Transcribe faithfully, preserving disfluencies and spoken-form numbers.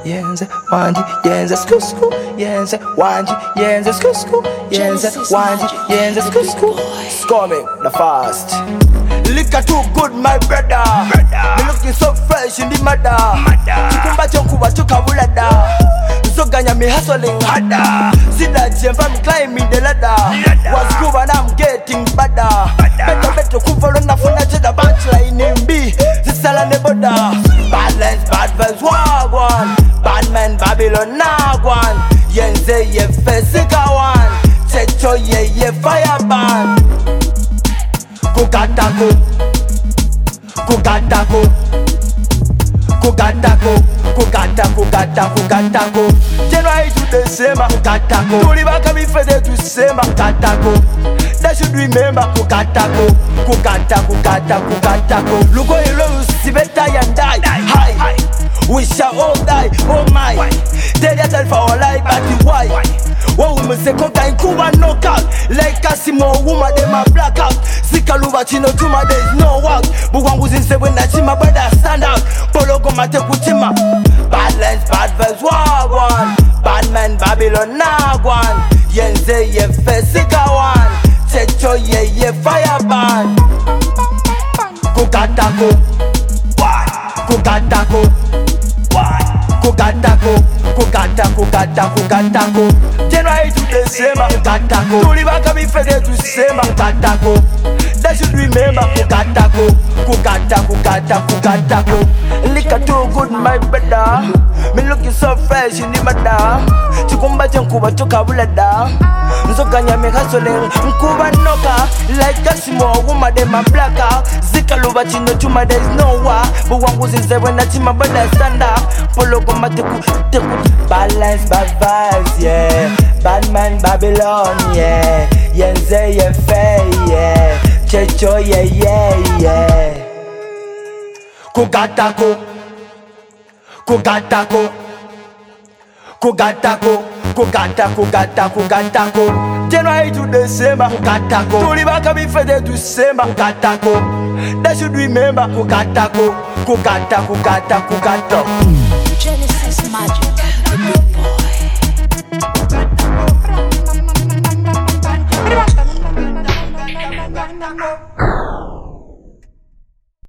yenze wanji yenze skusku yenze wanji yenze skusku yenze wanji yenze skusku. Score me the fast. Liquor too good, my brother. Me looking so fresh in the mother. Chikumba chonkuba chukabulada. Zoganya me hustling harder. See that jump, I'm climbing the ladder. Was good and I'm getting better. Better better kufollow na funa cheda backline in B. This all on the border. Balance, bad vibes, wagwan. Bad man, Babylon, nagwan. Yenze ye fesika one. Checho ye ye fireban. Kugatako, Kugatako, Kugatako, Kugata, Kugata, Kugatako. January to December, Kugatako. Tulibaka bifede to December, Kugatako. That should remember, Kugatako, Kugata, Kugata, Kugatako. Look how you lose, see better and die. Hi, we shall all die. Oh my, tell yourself our life, but why? What woman say coca in Cuba knockout. Like Casimo woman they my blackout. Sika luva chino tuma there is no work. But one was in seven that my brother stand out. Polo go mate kuchima. Bad lens, bad vibes, wagwan. Bad man Babylon nagwan. Yenze ye fe sika one. Checho ye ye fireban. Kugatako. Kugatako. Kugatako. Kugata, Kugata, Kugatako. January to December, Kugatako. Tulibaka bifede to December, Kugatako. That should remember, Kugatako, Kugata, Kugata, Kugatako. Liquor too good, my brother. Me looking so fresh in the mother. Chikumba chenkuba chukabulada. Nzoganya me hustling, nkuba noka. Like Casimo, woman they my blackout. Zika luba chino chuma there is no war. But one was in seven that my brother stand up. Polo go mateku, teku. Balance, bad vibes, yeah. Bad man Babylon, yeah. Yenze ye fe, yeah. Checho, yeah, yeah, yeah. Kugatako, Kugatako, Kugatako, Kugata, Kugata, Kugatako. January to December, Kugatako. Tulibaka bifede to December, Kugatako. That should remember, Kugatako, Kugata, Kugata, Kugatako.